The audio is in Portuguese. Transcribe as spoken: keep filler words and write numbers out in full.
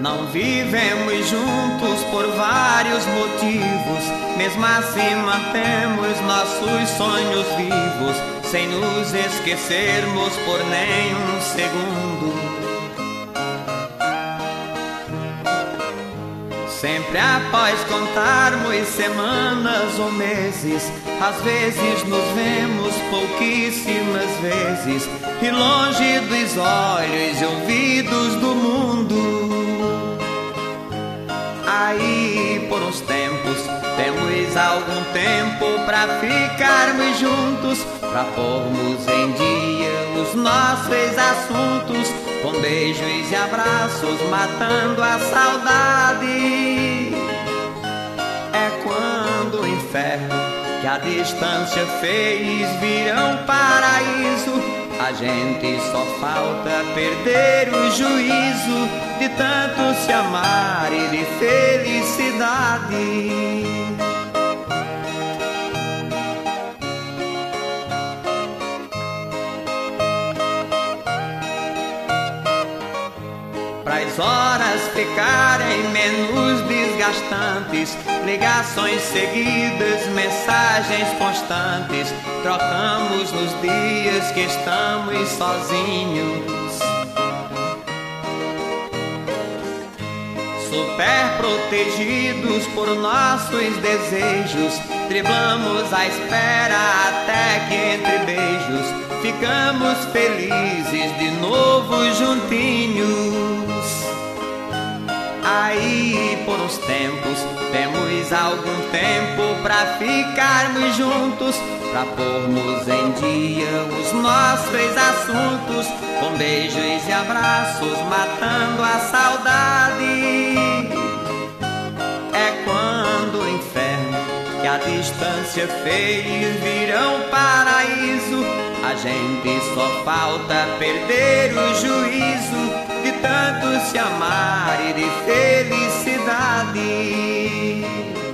Não vivemos juntos por vários motivos, mesmo assim mantemos nossos sonhos vivos, sem nos esquecermos por nenhum segundo. Sempre após contarmos semanas ou meses, às vezes nos vemos pouquíssimas vezes, e longe dos olhos e ouvidos do mundo. Aí por uns tempos, temos algum tempo pra ficarmos juntos, pra pormos em dia os nossos assuntos, com beijos e abraços matando a saudade. É quando o inferno que a distância fez vira um paraíso, a gente só falta perder o juízo de tanto se amar e de felicidade. Para as horas ficarem menos desgastantes, ligações seguidas, mensagens constantes, trocamos nos dias que estamos sozinhos. Super protegidos por nossos desejos, driblamos a espera até que entre beijos ficamos felizes de novo juntinhos. Aí por uns tempos, temos algum tempo pra ficarmos juntos, pra pormos em dia os nossos assuntos, com beijos e abraços matando a saudade. É quando o inferno que a distância fez vira um paraíso, a gente só falta perder o juízo de tanto se amar e de felicidade.